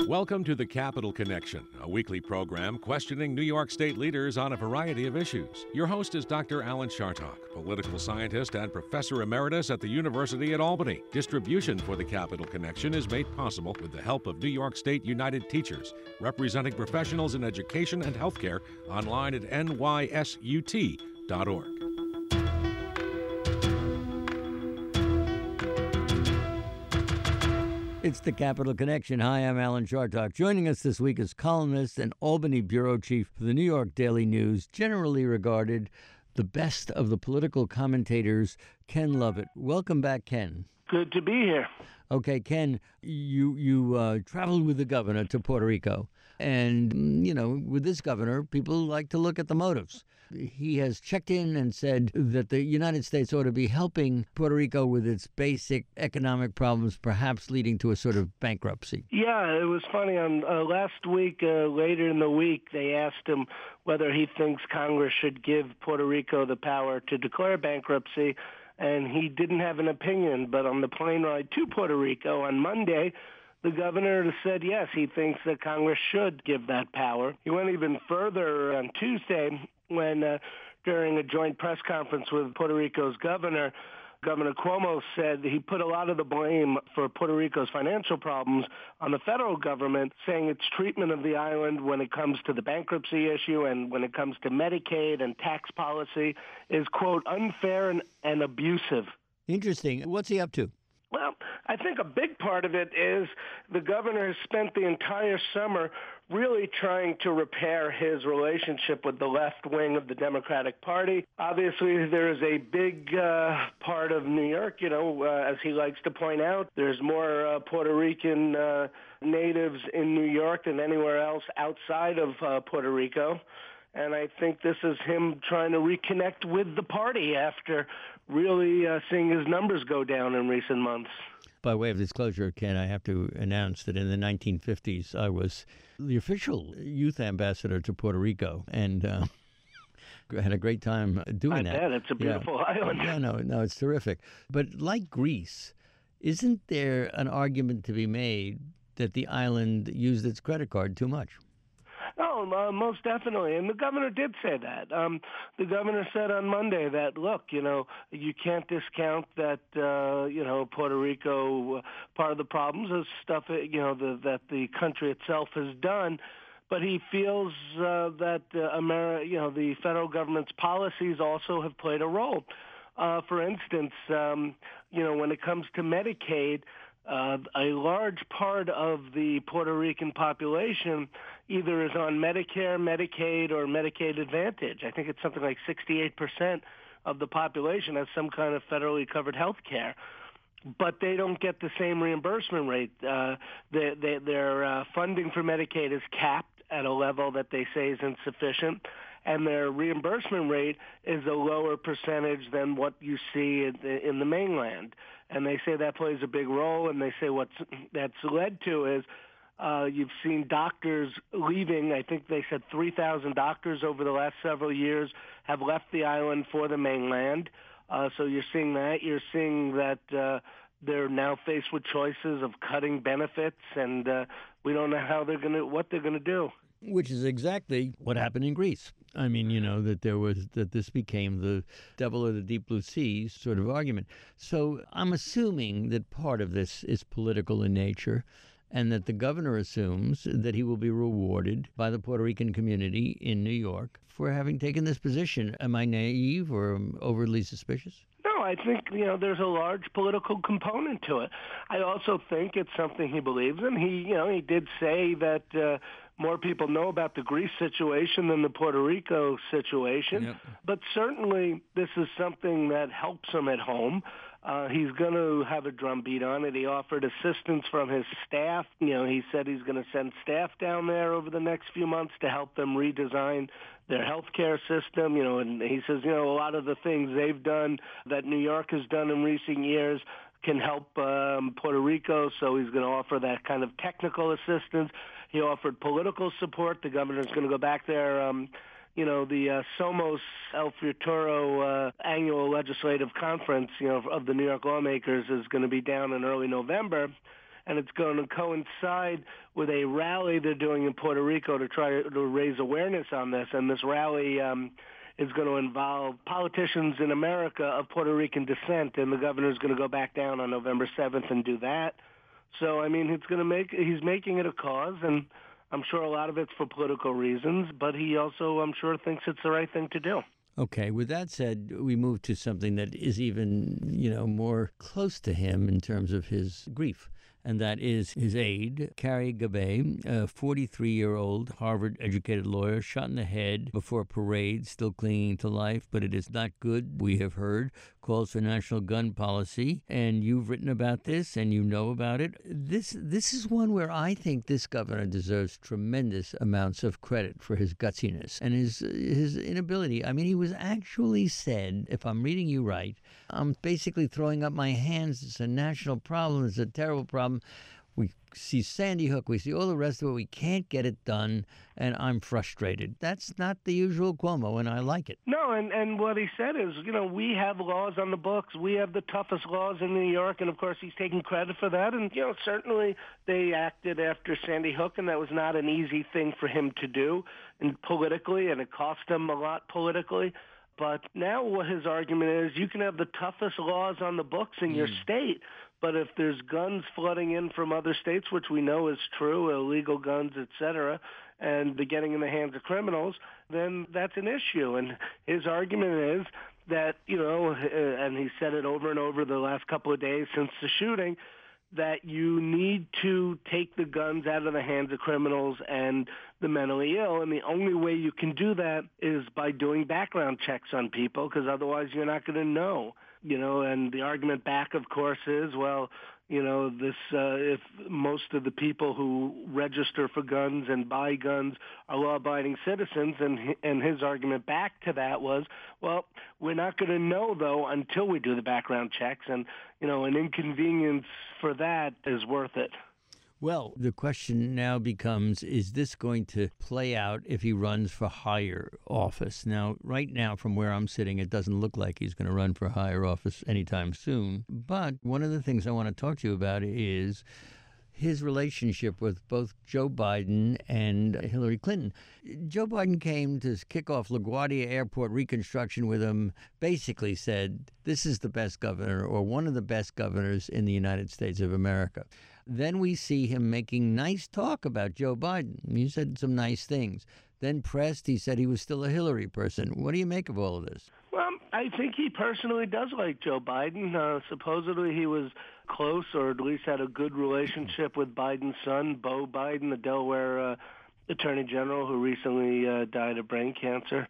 Welcome to the Capital Connection, a weekly program questioning New York State leaders on a variety of issues. Your host is Dr. Alan Chartock, political scientist and professor emeritus at the University at Albany. Distribution for the Capital Connection is made possible with the help of New York State United Teachers, representing professionals in education and healthcare, online at nysut.org. It's the Capital Connection. Hi, I'm Alan Chartock. Joining us this week is columnist and Albany bureau chief for the New York Daily News, generally regarded the best of the political commentators, Ken Lovett. Welcome back, Ken. Good to be here. Okay, Ken, you traveled with the governor to Puerto Rico. And, with this governor, people like to look at the motives. He has checked in and said that the United States ought to be helping Puerto Rico with its basic economic problems, perhaps leading to a sort of bankruptcy. Yeah, it was funny. Last week, later in the week, they asked him whether he thinks Congress should give Puerto Rico the power to declare bankruptcy. And he didn't have an opinion. But on the plane ride to Puerto Rico on Monday, the governor said, yes, he thinks that Congress should give that power. He went even further on Tuesday when, during a joint press conference with Puerto Rico's Governor Cuomo said he put a lot of the blame for Puerto Rico's financial problems on the federal government, saying its treatment of the island when it comes to the bankruptcy issue and when it comes to Medicaid and tax policy is, quote, unfair and abusive. Interesting. What's he up to? Well, I think a big part of it is the governor has spent the entire summer really trying to repair his relationship with the left wing of the Democratic Party. Obviously, there is a big part of New York, as he likes to point out, there's more Puerto Rican natives in New York than anywhere else outside of Puerto Rico. And I think this is him trying to reconnect with the party after really seeing his numbers go down in recent months. By way of disclosure, Ken, I have to announce that in the 1950s, I was the official youth ambassador to Puerto Rico, and had a great time doing that. I bet. It's a beautiful island. Yeah, no, it's terrific. But like Greece, isn't there an argument to be made that the island used its credit card too much? Oh, most definitely. And the governor did say that. The governor said on Monday that, look, you can't discount that, Puerto Rico, part of the problems is stuff, that the country itself has done. But he feels that the federal government's policies also have played a role. For instance, when it comes to Medicaid, a large part of the Puerto Rican population either is on Medicare, Medicaid, or Medicaid Advantage. I think it's something like 68% of the population has some kind of federally covered health care. But they don't get the same reimbursement rate. Their funding for Medicaid is capped at a level that they say is insufficient, and their reimbursement rate is a lower percentage than what you see in the mainland. And they say that plays a big role, and they say that's led to is you've seen doctors leaving. I think they said 3,000 doctors over the last several years have left the island for the mainland. So you're seeing that. You're seeing that they're now faced with choices of cutting benefits, and we don't know what they're gonna do. Which is exactly what happened in Greece. I mean, that this became the devil of the deep blue sea sort of argument. So I'm assuming that part of this is political in nature, and that the governor assumes that he will be rewarded by the Puerto Rican community in New York for having taken this position. Am I naive or overly suspicious? No, I think, there's a large political component to it. I also think it's something he believes in. He did say that more people know about the Greece situation than the Puerto Rico situation. Yep. But certainly this is something that helps him at home. He's going to have a drumbeat on it. He offered assistance from his staff. He said he's going to send staff down there over the next few months to help them redesign their healthcare system. And he says, a lot of the things they've done that New York has done in recent years can help Puerto Rico, so he's going to offer that kind of technical assistance. He offered political support. The governor's going to go back there. The Somos El Futuro annual legislative conference, of the New York lawmakers is going to be down in early November. and it's going to coincide with a rally they're doing in Puerto Rico to try to raise awareness on this. And this rally is going to involve politicians in America of Puerto Rican descent, and the governor's going to go back down on November 7th and do that. So, I mean, he's making it a cause, and I'm sure a lot of it's for political reasons, but he also, I'm sure, thinks it's the right thing to do. Okay, with that said, we move to something that is even, more close to him in terms of his grief. And that is his aide, Carrie Gabay, a 43-year-old Harvard-educated lawyer, shot in the head before a parade, still clinging to life, but it is not good, we have heard, calls for national gun policy. And you've written about this, and you know about it. This is one where I think this governor deserves tremendous amounts of credit for his gutsiness and his inability. I mean, he was actually said, if I'm reading you right, I'm basically throwing up my hands. It's a national problem. It's a terrible problem. We see Sandy Hook. We see all the rest of it. We can't get it done, and I'm frustrated. That's not the usual Cuomo, and I like it. No, and what he said is, we have laws on the books. We have the toughest laws in New York, and, of course, he's taking credit for that. And, certainly they acted after Sandy Hook, and that was not an easy thing for him to do and politically, and it cost him a lot politically. But now what his argument is, you can have the toughest laws on the books in your state, but if there's guns flooding in from other states, which we know is true, illegal guns, et cetera, and they're getting in the hands of criminals, then that's an issue. And his argument is that, and he said it over and over the last couple of days since the shooting, that you need to take the guns out of the hands of criminals and the mentally ill, and the only way you can do that is by doing background checks on people, because otherwise you're not going to know. And the argument back, of course, is, well, if most of the people who register for guns and buy guns are law-abiding citizens, and his argument back to that was, well, we're not going to know, though, until we do the background checks, and, an inconvenience for that is worth it. Well, the question now becomes, is this going to play out if he runs for higher office? Now, right now, from where I'm sitting, it doesn't look like he's going to run for higher office anytime soon. But one of the things I want to talk to you about is his relationship with both Joe Biden and Hillary Clinton. Joe Biden came to kick off LaGuardia Airport reconstruction with him, basically said, this is the best governor or one of the best governors in the United States of America. Then we see him making nice talk about Joe Biden. He said some nice things. Then pressed, he said he was still a Hillary person. What do you make of all of this? Well, I think he personally does like Joe Biden. Supposedly he was close, or at least had a good relationship with Biden's son, Beau Biden, the Delaware attorney general who recently died of brain cancer.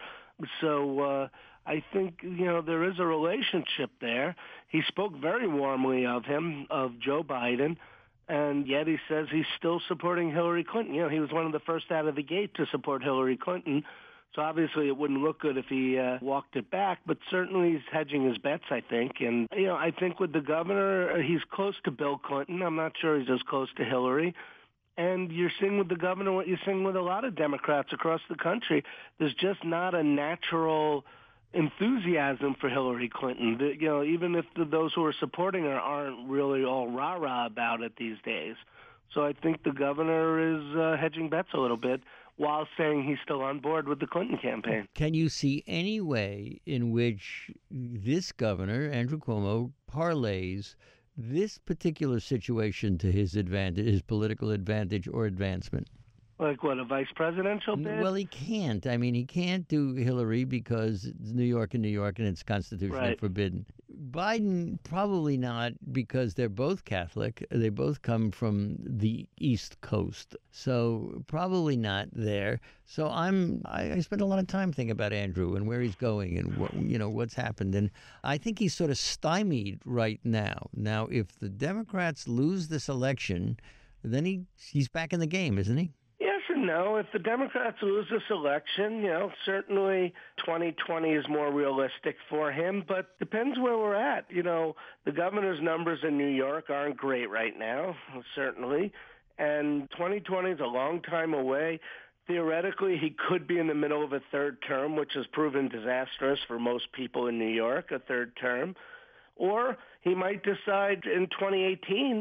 So I think, there is a relationship there. He spoke very warmly of him, of Joe Biden. And yet he says he's still supporting Hillary Clinton. He was one of the first out of the gate to support Hillary Clinton. So obviously it wouldn't look good if he walked it back, but certainly he's hedging his bets, I think. And, I think with the governor, he's close to Bill Clinton. I'm not sure he's as close to Hillary. And you're seeing with the governor what you're seeing with a lot of Democrats across the country. There's just not a natural enthusiasm for Hillary Clinton. Even if those who are supporting her aren't really all rah-rah about it these days. So I think the governor is hedging bets a little bit while saying he's still on board with the Clinton campaign. Can you see any way in which this governor, Andrew Cuomo, parlays this particular situation to his advantage, his political advantage or advancement? Like what, a vice presidential bid? Well, he can't. I mean, he can't do Hillary because it's New York and it's constitutionally forbidden. Biden, probably not, because they're both Catholic. They both come from the East Coast. So probably not there. So I spent a lot of time thinking about Andrew and where he's going and what's happened. And I think he's sort of stymied right now. Now, if the Democrats lose this election, then he's back in the game, isn't he? No, if the Democrats lose this election, certainly 2020 is more realistic for him, but depends where we're at. The governor's numbers in New York aren't great right now, certainly, and 2020 is a long time away. Theoretically, he could be in the middle of a third term, which has proven disastrous for most people in New York, a third term, or he might decide in 2018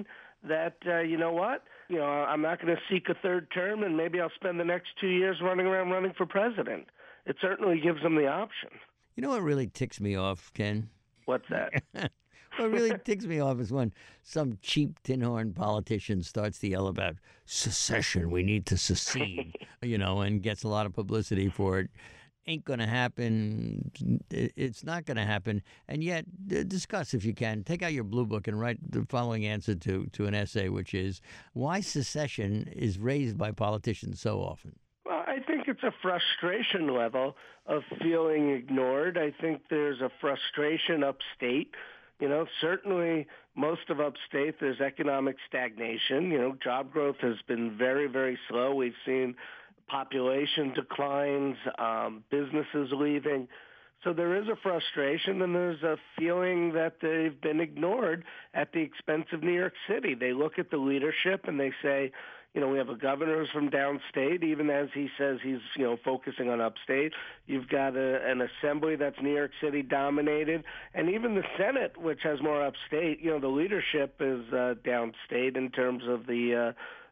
that, you know what, I'm not going to seek a third term, and maybe I'll spend the next 2 years running for president. It certainly gives them the option. You know what really ticks me off, Ken? What's that? What really ticks me off is when some cheap tin-horn politician starts to yell about secession, we need to secede, and gets a lot of publicity for it. Ain't going to happen. It's not going to happen. And yet, discuss, if you can, take out your blue book and write the following answer to an essay, which is, why secession is raised by politicians so often? Well, I think it's a frustration level of feeling ignored. I think there's a frustration upstate. Certainly most of upstate, there's economic stagnation. Job growth has been very, very slow. We've seen population declines, businesses leaving. So there is a frustration, and there's a feeling that they've been ignored at the expense of New York City. They look at the leadership and they say, we have a governor who's from downstate, even as he says he's, focusing on upstate. You've got an assembly that's New York City dominated, and even the Senate, which has more upstate, the leadership is downstate in terms of the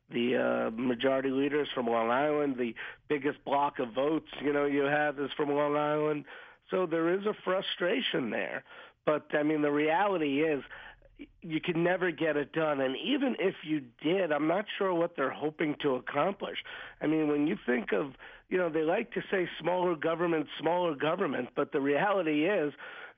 majority leaders from Long Island. The biggest block of votes, you have is from Long Island. So there is a frustration there. But, the reality is you can never get it done. And even if you did, I'm not sure what they're hoping to accomplish. When you think of, they like to say smaller government, but the reality is,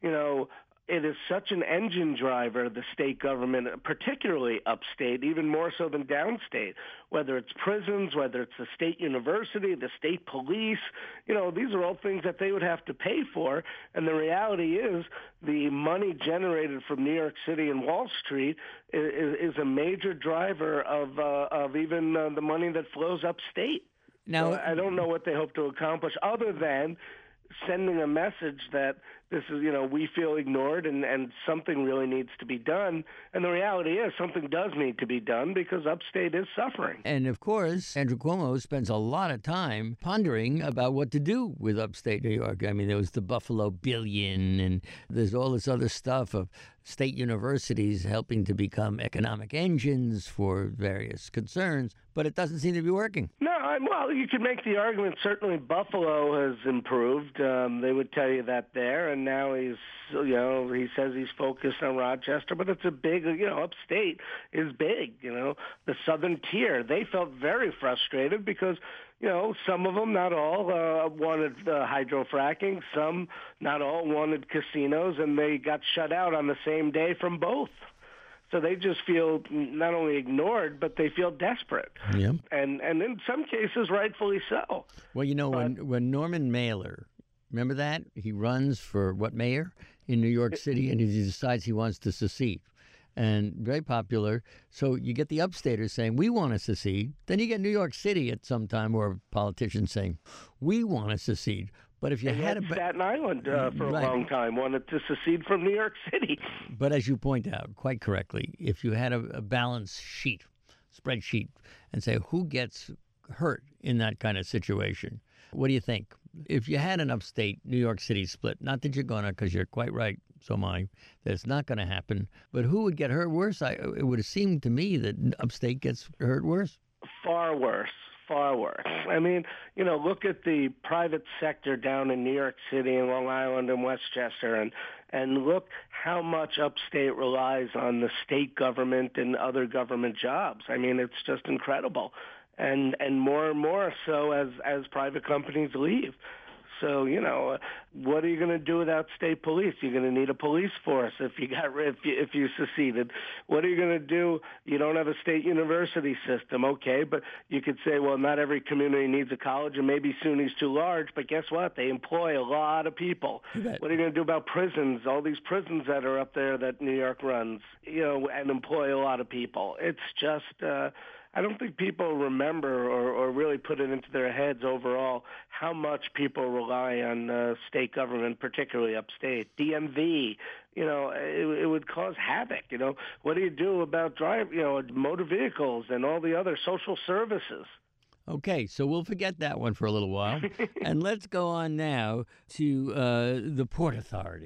it is such an engine driver, the state government, particularly upstate, even more so than downstate, whether it's prisons, whether it's the state university, the state police. These are all things that they would have to pay for. And the reality is the money generated from New York City and Wall Street is a major driver of even the money that flows upstate. Now, so I don't know what they hope to accomplish other than sending a message that this is, we feel ignored and something really needs to be done. And the reality is something does need to be done because upstate is suffering. And of course, Andrew Cuomo spends a lot of time pondering about what to do with upstate New York. There was the Buffalo Billion, and there's all this other stuff of state universities helping to become economic engines for various concerns, but it doesn't seem to be working. No, well, you could make the argument certainly Buffalo has improved. They would tell you that there, and now he says he's focused on Rochester, but it's a big, upstate is big, the southern tier. They felt very frustrated because some of them, not all, wanted hydrofracking. Some, not all, wanted casinos, and they got shut out on the same day from both. So they just feel not only ignored, but they feel desperate. Yeah. And in some cases, rightfully so. Well, when Norman Mailer, remember that? He runs for mayor in New York City, and he decides he wants to secede. And very popular. So you get the upstaters saying, we want to secede. Then you get New York City at some time, or politicians saying, we want to secede. But if you had Staten Island for a long time wanted to secede from New York City. But as you point out quite correctly, if you had a balance sheet, spreadsheet, and say who gets hurt in that kind of situation, what do you think? If you had an upstate New York City split, not that you're going to, because you're quite right, so am I, that it's not going to happen, but who would get hurt worse? It would have seemed to me that upstate gets hurt worse. Far worse. Look at the private sector down in New York City and Long Island and Westchester, and look how much upstate relies on the state government and other government jobs. It's just incredible. And more and more so as private companies leave. So, what are you going to do without state police? You're going to need a police force if you seceded. What are you going to do? You don't have a state university system, okay, but you could say, well, not every community needs a college, and maybe SUNY's too large, but guess what? They employ a lot of people. What are you going to do about prisons, all these prisons that are up there that New York runs, and employ a lot of people? It's just... I don't think people remember or really put it into their heads overall how much people rely on state government, particularly upstate. DMV, it would cause havoc. What do you do about motor vehicles and all the other social services? Okay, so we'll forget that one for a little while. And let's go on now to the Port Authority.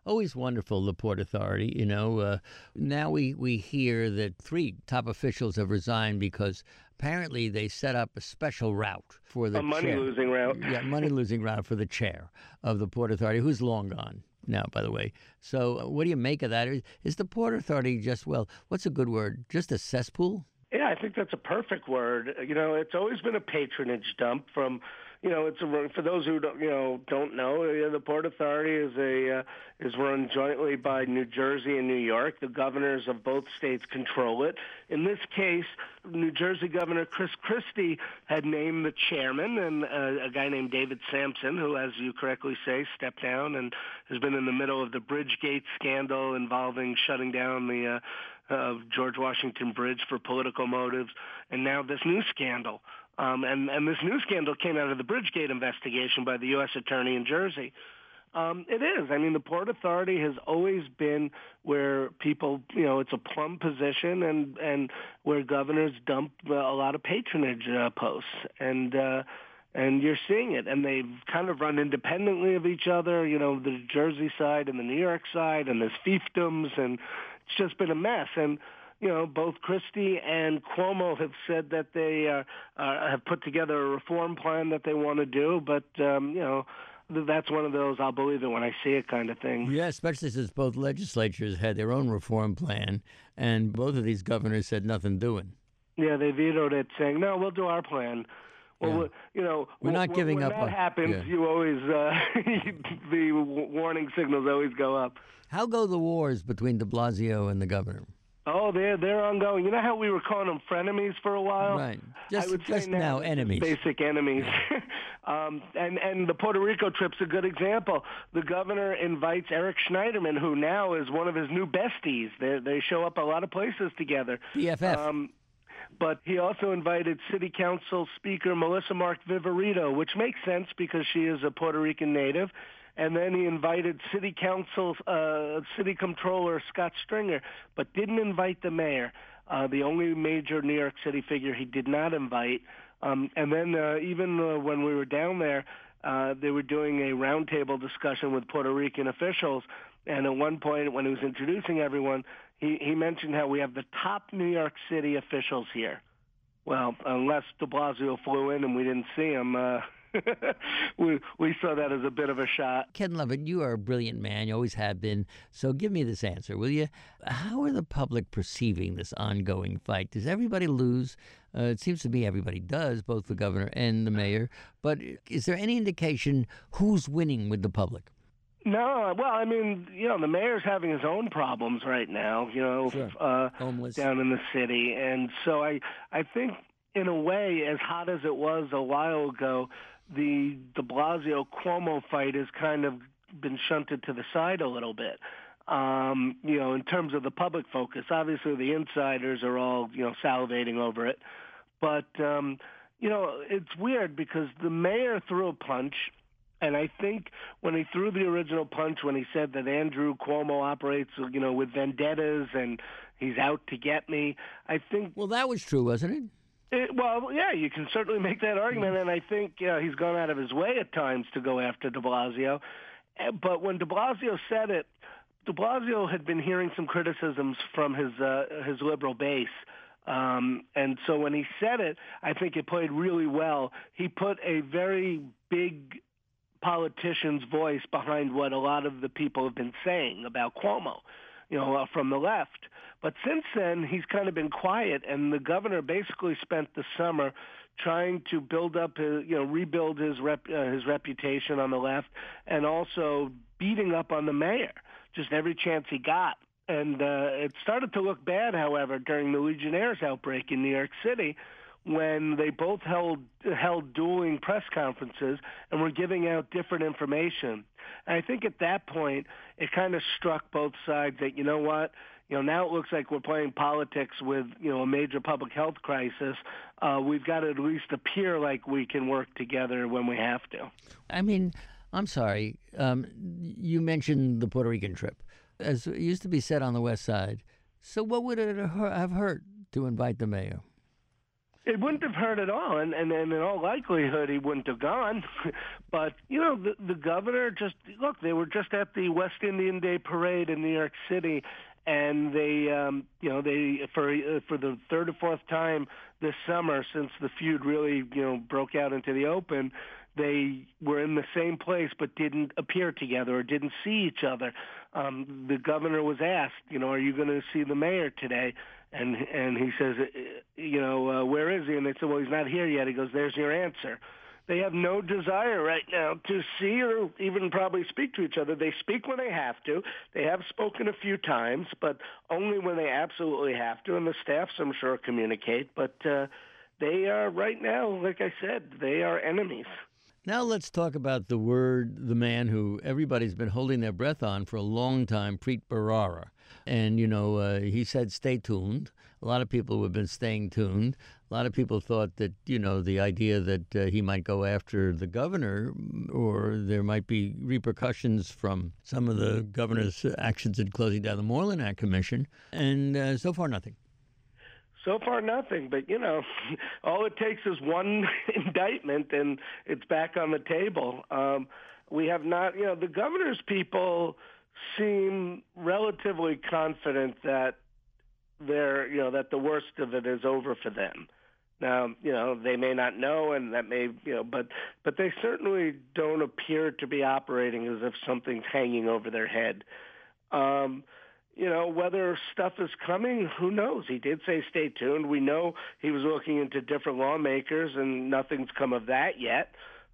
always wonderful, the Port Authority. Now we hear that 3 top officials have resigned because apparently they set up a special route for the money-losing route. Yeah, money-losing route for the chair of the Port Authority, who's long gone now, by the way. So what do you make of that? Is the Port Authority just, what's a good word, just a cesspool? Yeah, I think that's a perfect word. It's always been a patronage dump from, for those who don't know, the Port Authority is run jointly by New Jersey and New York. The governors of both states control it. In this case, New Jersey Governor Chris Christie had named the chairman, and a guy named David Sampson, who, as you correctly say, stepped down and has been in the middle of the Bridgegate scandal involving shutting down the George Washington Bridge for political motives, and now this new scandal. And this new scandal came out of the Bridgegate investigation by the U.S. Attorney in Jersey. It is. I mean, the Port Authority has always been where people, it's a plum position and where governors dump a lot of patronage posts. And you're seeing it. And they've kind of run independently of each other, the Jersey side and the New York side, and there's fiefdoms, and it's just been a mess. And both Christie and Cuomo have said that they have put together a reform plan that they want to do, but that's one of those I'll believe it when I see it kind of thing. Yeah, especially since both legislatures had their own reform plan, and both of these governors said nothing doing. Yeah, they vetoed it, saying, "No, we'll do our plan." Well, we're not giving up. When that happens, you always the warning signals always go up. How go the wars between De Blasio and the governor? Oh, they're ongoing. You know how we were calling them frenemies for a while? Right. I would say now enemies. Basic enemies. And the Puerto Rico trip's a good example. The governor invites Eric Schneiderman, who now is one of his new besties. They show up a lot of places together. BFF. But he also invited City Council Speaker Melissa Mark Viverito, which makes sense because she is a Puerto Rican native. And then he invited City Comptroller Scott Stringer, but didn't invite the mayor, the only major New York City figure he did not invite. And then even when we were down there, they were doing a roundtable discussion with Puerto Rican officials. And at one point, when he was introducing everyone, he mentioned how we have the top New York City officials here. Well, unless de Blasio flew in and we didn't see him, we saw that as a bit of a shot. Ken Lovett, you are a brilliant man. You always have been. So give me this answer, will you? How are the public perceiving this ongoing fight? Does everybody lose? It seems to me everybody does, both the governor and the mayor. But is there any indication who's winning with the public? No, well, I mean, the mayor's having his own problems right now, Sure. Homeless down in the city. And so I think, in a way, as hot as it was a while ago, the de Blasio-Cuomo fight has kind of been shunted to the side a little bit. In terms of the public focus, obviously the insiders are all, salivating over it. But, it's weird because the mayor threw a punch. And I think when he threw the original punch, when he said that Andrew Cuomo operates, with vendettas and he's out to get me, I think... Well, that was true, wasn't it? Well, yeah, you can certainly make that argument, and I think he's gone out of his way at times to go after de Blasio. But when de Blasio said it, de Blasio had been hearing some criticisms from his liberal base. And so when he said it, I think it played really well. He put a very big politician's voice behind what a lot of the people have been saying about Cuomo, from the left. But since then, he's kind of been quiet, and the governor basically spent the summer trying to build up rebuild his reputation on the left, and also beating up on the mayor just every chance he got. And it started to look bad, however, during the Legionnaires' outbreak in New York City, when they both held dueling press conferences and were giving out different information. And I think at that point, it kind of struck both sides that, now it looks like we're playing politics with, a major public health crisis. We've got to at least appear like we can work together when we have to. I mean, I'm sorry. You mentioned the Puerto Rican trip. As it used to be said on the West Side. So what would it have hurt to invite the mayor? It wouldn't have hurt at all, and in all likelihood, he wouldn't have gone. But, the governor they were just at the West Indian Day Parade in New York City, and they for the third or fourth time this summer since the feud really, broke out into the open, they were in the same place but didn't appear together or didn't see each other. The governor was asked, are you going to see the mayor today? And he says, where is he? And they said, well, he's not here yet. He goes, there's your answer. They have no desire right now to see or even probably speak to each other. They speak when they have to. They have spoken a few times, but only when they absolutely have to. And the staffs, I'm sure, communicate. But they are right now, like I said, they are enemies. Now let's talk about the man who everybody's been holding their breath on for a long time, Preet Bharara. And, he said, stay tuned. A lot of people have been staying tuned. A lot of people thought that, the idea that he might go after the governor or there might be repercussions from some of the governor's actions in closing down the Moreland Act Commission. And so far, nothing. So far, nothing. But, all it takes is one indictment and it's back on the table. We have not, the governor's people seem relatively confident that that the worst of it is over for them. Now, they may not know, and that may, but they certainly don't appear to be operating as if something's hanging over their head. Whether stuff is coming, who knows? He did say stay tuned. We know he was looking into different lawmakers, and nothing's come of that yet.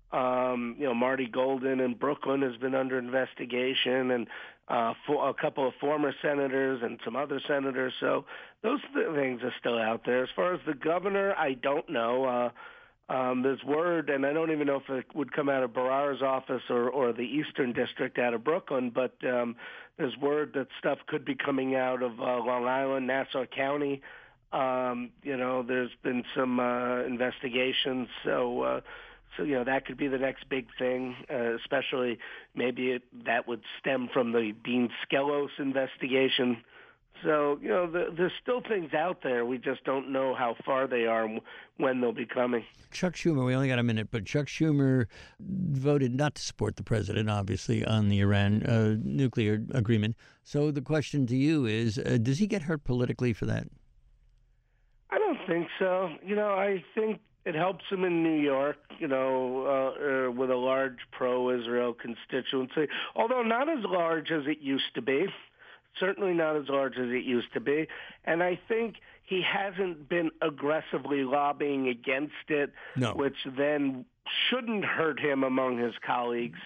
Marty Golden in Brooklyn has been under investigation, and a couple of former senators and some other senators. So those things are still out there. As far as the governor, I don't know. There's word, and I don't even know if it would come out of Bharara's office or the Eastern District out of Brooklyn, but there's word that stuff could be coming out of Long Island, Nassau County. There's been some investigations, so that could be the next big thing, especially maybe that would stem from the Dean Skelos investigation. So, there's still things out there. We just don't know how far they are and when they'll be coming. Chuck Schumer, we only got a minute, but Chuck Schumer voted not to support the president, obviously, on the Iran nuclear agreement. So the question to you is, does he get hurt politically for that? I don't think so. I think it helps him in New York, with a large pro-Israel constituency, although not as large as it used to be. Certainly not as large as it used to be. And I think he hasn't been aggressively lobbying against it, which then shouldn't hurt him among his colleagues.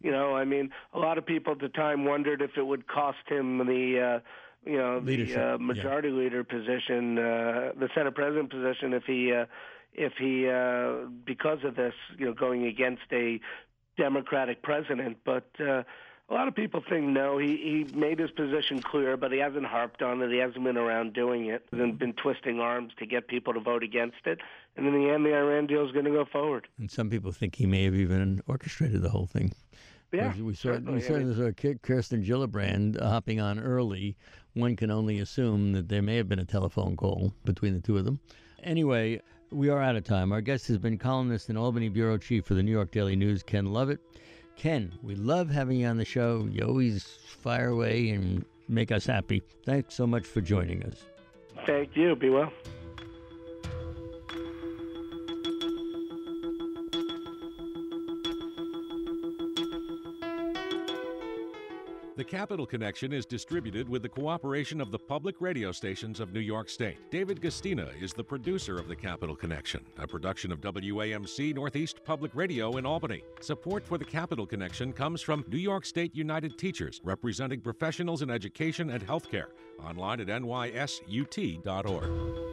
A lot of people at the time wondered if it would cost him the majority leader position, the Senate president position, if he because of this, going against a Democratic president. But a lot of people think no, he made his position clear, but he hasn't harped on it. He hasn't been around doing it and been twisting arms to get people to vote against it. And in the end, the Iran deal is going to go forward. And some people think he may have even orchestrated the whole thing. Yeah, we saw Kirsten Gillibrand hopping on early. One can only assume that there may have been a telephone call between the two of them. Anyway, we are out of time. Our guest has been columnist and Albany bureau chief for the New York Daily News, Ken Lovett. Ken, we love having you on the show. You always fire away and make us happy. Thanks so much for joining us. Thank you. Be well. The Capital Connection is distributed with the cooperation of the public radio stations of New York State. David Gastina is the producer of The Capital Connection, a production of WAMC Northeast Public Radio in Albany. Support for The Capital Connection comes from New York State United Teachers, representing professionals in education and healthcare. Online at nysut.org.